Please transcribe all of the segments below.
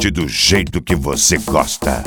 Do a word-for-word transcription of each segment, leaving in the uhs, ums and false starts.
Bote do jeito que você gosta.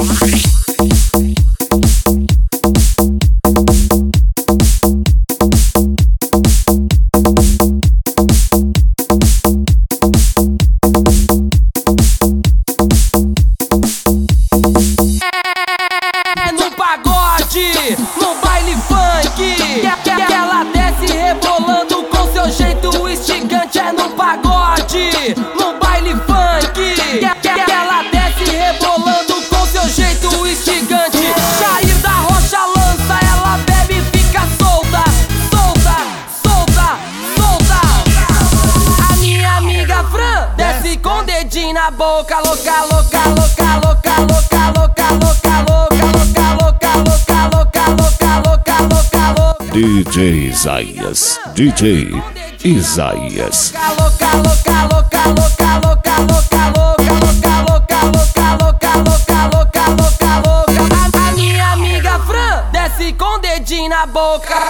É no pagode, no baile funk, que, que ela desce rebolando com seu jeito instigante. É no pagode, no baile funk, que, que ela desce rebolando com seu jeito instigante. Jair da Rocha lança, ela bebe e fica solta, solta, solta, solta. A minha amiga Fran desce com o dedinho na boca, louca, louca, louca, louca, louca, louca, louca, louca, louca, louca, louca, louca, louca, louca. D J Isaías, D J Isaías. Louca, louca, louca, louca, louca, louca, louca, louca, louca, louca, louca, louca, louca, louca. A minha amiga Fran desce com o dedinho na boca.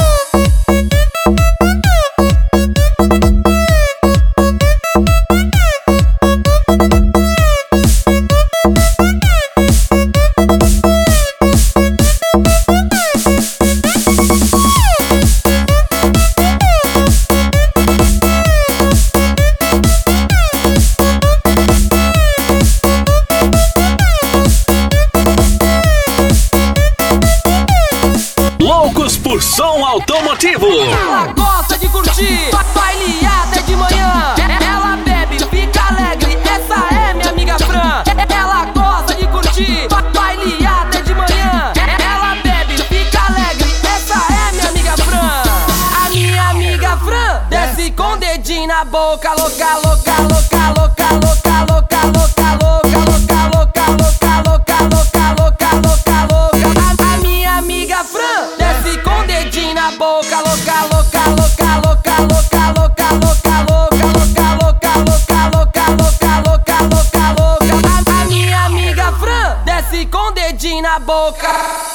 Loucos por som automotivo. Ela gosta de curtir, baile até de manhã. Ela bebe, fica alegre, essa é minha amiga Fran. Ela gosta de curtir, baile até de manhã. Ela bebe, fica alegre, essa é minha amiga Fran. A minha amiga Fran desce com o dedinho na boca, louca, louca, louca, louca, louca, louca, louca, louca, louca, louca, louca, louca, louca, louca, louca. A minha amiga Fran desce com o dedinho na boca, louca, louca, louca, louca, louca, louca, louca, louca, louca, louca, louca, louca, louca, louca, louca. A minha amiga Fran desce com o dedinho na boca.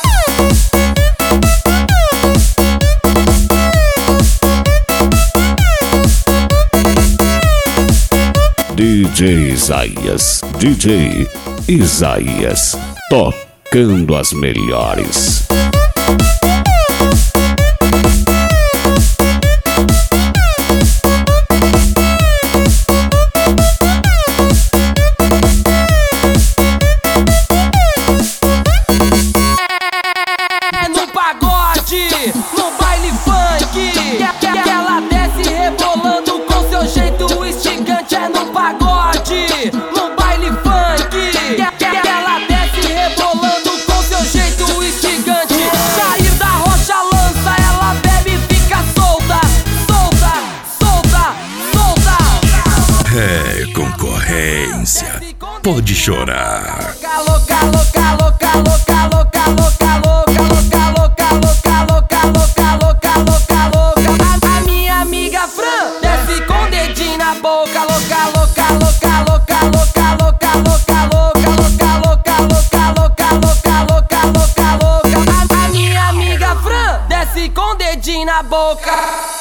D J Isaías, D J Isaías, tocando as melhores. É no pagode, no baile funk, que, que ela desce rebolando com seu jeito instigante. É no pagode, no baile funk, que, que ela desce rebolando com seu jeito instigante. Jair da Rocha lança, ela bebe e fica solta, solta, solta, solta. É concorrência. Pode chorar. Louca, louca, louca, louca, louca, louca, louca, louca, louca, louca, louca, louca, louca, louca. A minha amiga Fran desce com o dedinho na boca, louca, louca, louca, louca, louca, louca, louca, louca, louca, louca, louca, louca, louca, louca, louca. A minha amiga Fran desce com o dedinho na boca.